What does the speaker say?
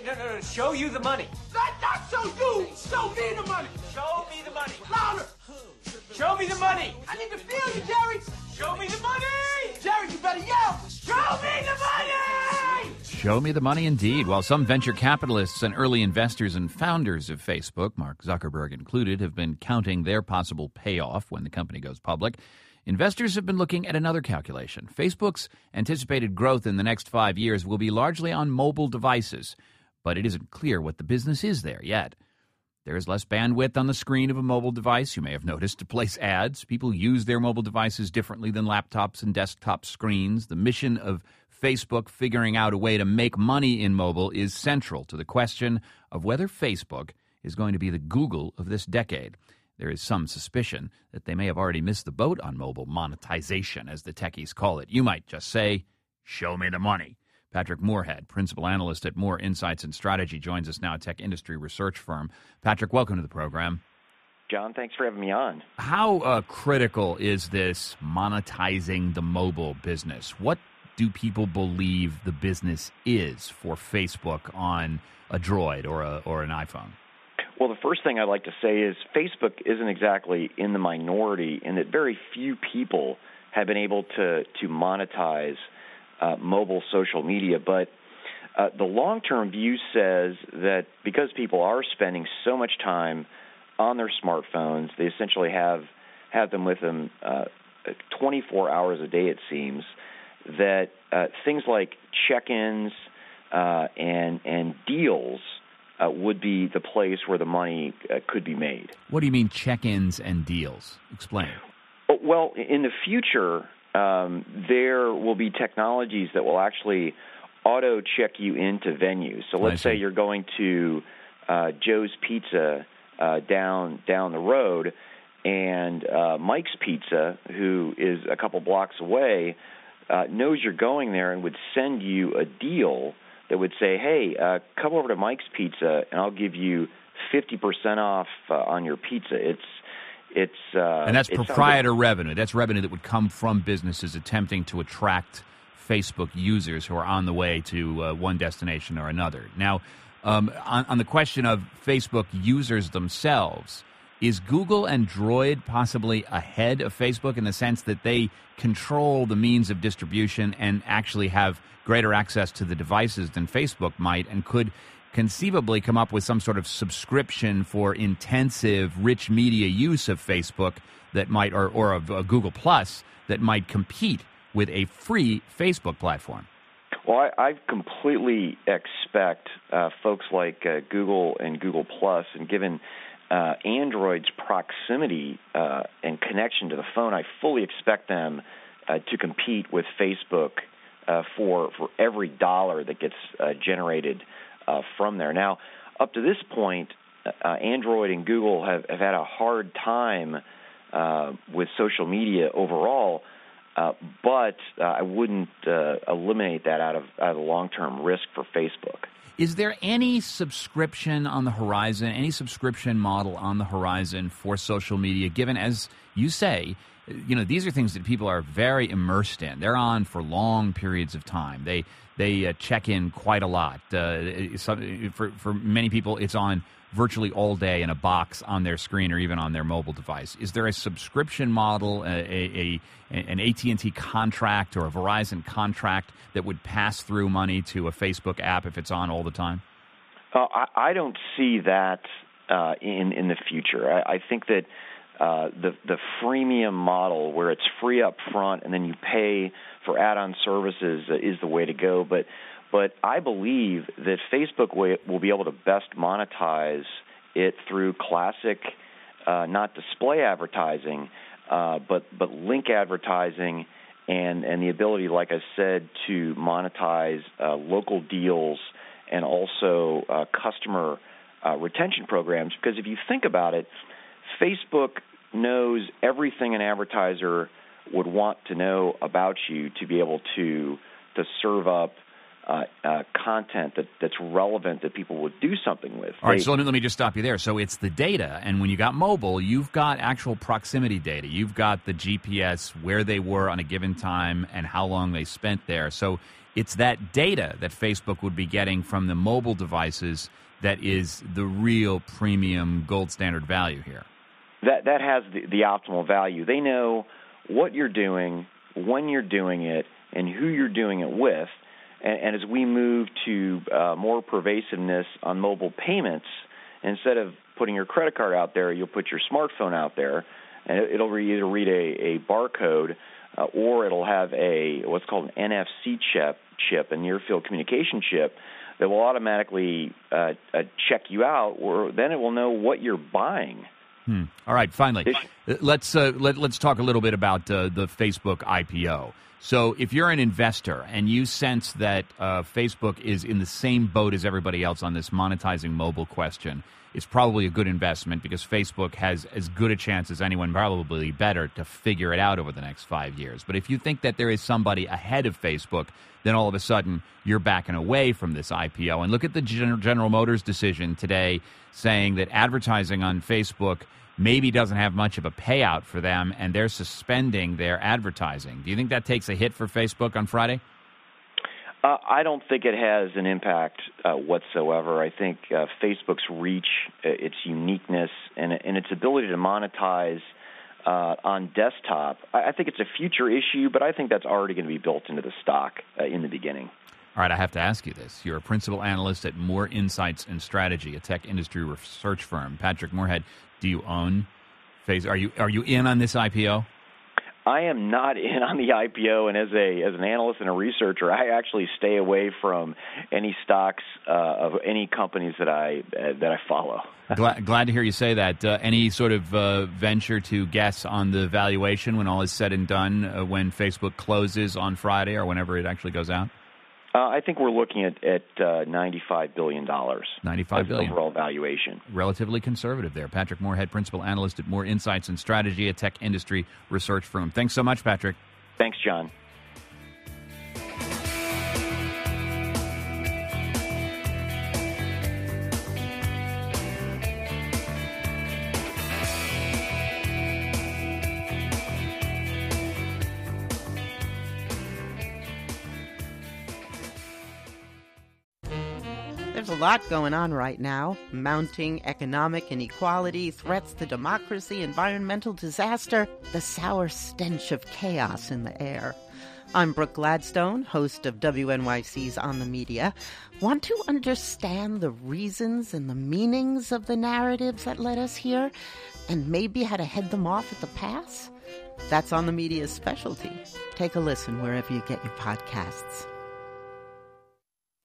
No. Show you the money. Not show you. Show me the money. Show me the money. Louder. Show me the money. I need to feel you, Jerry. Show me the money. Jerry, you better yell. Show me the money. Show me the money indeed. While some venture capitalists and early investors and founders of Facebook, Mark Zuckerberg included, have been counting their possible payoff when the company goes public, investors have been looking at another calculation. Facebook's anticipated growth in the next 5 years will be largely on mobile devices, but it isn't clear what the business is there yet. There is less bandwidth on the screen of a mobile device, you may have noticed, to place ads. People use their mobile devices differently than laptops and desktop screens. The mission of Facebook figuring out a way to make money in mobile is central to the question of whether Facebook is going to be the Google of this decade. There is some suspicion that they may have already missed the boat on mobile monetization, as the techies call it. You might just say, show me the money. Patrick Moorhead, principal analyst at Moore Insights and Strategy, joins us now, tech industry research firm. Patrick, welcome to the program. John, thanks for having me on. How critical is this monetizing the mobile business? What do people believe the business is for Facebook on a Droid or an iPhone? Well, the first thing I'd like to say is Facebook isn't exactly in the minority in that very few people have been able to monetize mobile social media. But the long-term view says that because people are spending so much time on their smartphones, they essentially have them with them 24 hours a day, it seems, that things like check-ins and deals would be the place where the money could be made. What do you mean check-ins and deals? Explain. Well, in the future, there will be technologies that will actually auto-check you into venues. So let's say you're going to Joe's Pizza down the road, and Mike's Pizza, who is a couple blocks away, knows you're going there and would send you a deal that would say, hey, come over to Mike's Pizza, and I'll give you 50% off on your pizza. And that's proprietor revenue. That's revenue that would come from businesses attempting to attract Facebook users who are on the way to one destination or another. Now, on the question of Facebook users themselves, is Google and Droid possibly ahead of Facebook in the sense that they control the means of distribution and actually have greater access to the devices than Facebook might, and could conceivably come up with some sort of subscription for intensive, rich media use of Facebook that might, or of Google Plus, that might compete with a free Facebook platform? Well, I completely expect folks like Google and Google Plus, and given Android's proximity and connection to the phone, I fully expect them to compete with Facebook for every dollar that gets generated from there. Now, up to this point, Android and Google have had a hard time with social media overall, but I wouldn't eliminate that out of the long-term risk for Facebook. Is there any subscription on the horizon, any subscription model on the horizon for social media, given, as you say, these are things that people are very immersed in. They're on for long periods of time. They check in quite a lot. For many people, it's on virtually all day in a box on their screen or even on their mobile device. Is there a subscription model, an AT&T contract or a Verizon contract that would pass through money to a Facebook app if it's on all the time? I don't see that in the future. I think that the freemium model, where it's free up front and then you pay for add-on services, is the way to go. But I believe that Facebook will be able to best monetize it through classic, not display advertising, but link advertising and the ability, like I said, to monetize local deals and also customer retention programs. Because if you think about it, Facebook knows everything an advertiser would want to know about you to be able to serve up content that's relevant that people would do something with. All right, so let me just stop you there. So it's the data, and when you got mobile, you've got actual proximity data. You've got the GPS, where they were on a given time and how long they spent there. So it's that data that Facebook would be getting from the mobile devices that is the real premium gold standard value here. That has the optimal value. They know what you're doing, when you're doing it, and who you're doing it with. And as we move to more pervasiveness on mobile payments, instead of putting your credit card out there, you'll put your smartphone out there, and it'll either read a barcode or it'll have what's called an NFC chip, a near-field communication chip, that will automatically check you out, or then it will know what you're buying. All right, finally, let's talk a little bit about the Facebook IPO. So if you're an investor and you sense that Facebook is in the same boat as everybody else on this monetizing mobile question, it's probably a good investment because Facebook has as good a chance as anyone, probably better, to figure it out over the next 5 years. But if you think that there is somebody ahead of Facebook, then all of a sudden you're backing away from this IPO. And look at the General Motors decision today saying that advertising on Facebook maybe doesn't have much of a payout for them, and they're suspending their advertising. Do you think that takes a hit for Facebook on Friday? I don't think it has an impact whatsoever. I think Facebook's reach, its uniqueness, and its ability to monetize on desktop, I think it's a future issue, but I think that's already going to be built into the stock in the beginning. All right, I have to ask you this. You're a principal analyst at Moore Insights and Strategy, a tech industry research firm. Patrick Moorhead, do you own Facebook? Are you in on this IPO? I am not in on the IPO, and as an analyst and a researcher, I actually stay away from any stocks of any companies that I follow. Glad to hear you say that. Any sort of venture to guess on the valuation when all is said and done when Facebook closes on Friday or whenever it actually goes out? I think we're looking at $95 billion. $95 billion. Overall valuation. Relatively conservative there. Patrick Moorhead, principal analyst at Moore Insights and Strategy, a tech industry research firm. Thanks so much, Patrick. Thanks, John. There's a lot going on right now. Mounting economic inequality, threats to democracy, environmental disaster, the sour stench of chaos in the air. I'm Brooke Gladstone, host of WNYC's On the Media. Want to understand the reasons and the meanings of the narratives that led us here, and maybe how to head them off at the pass? That's On the Media's specialty. Take a listen wherever you get your podcasts.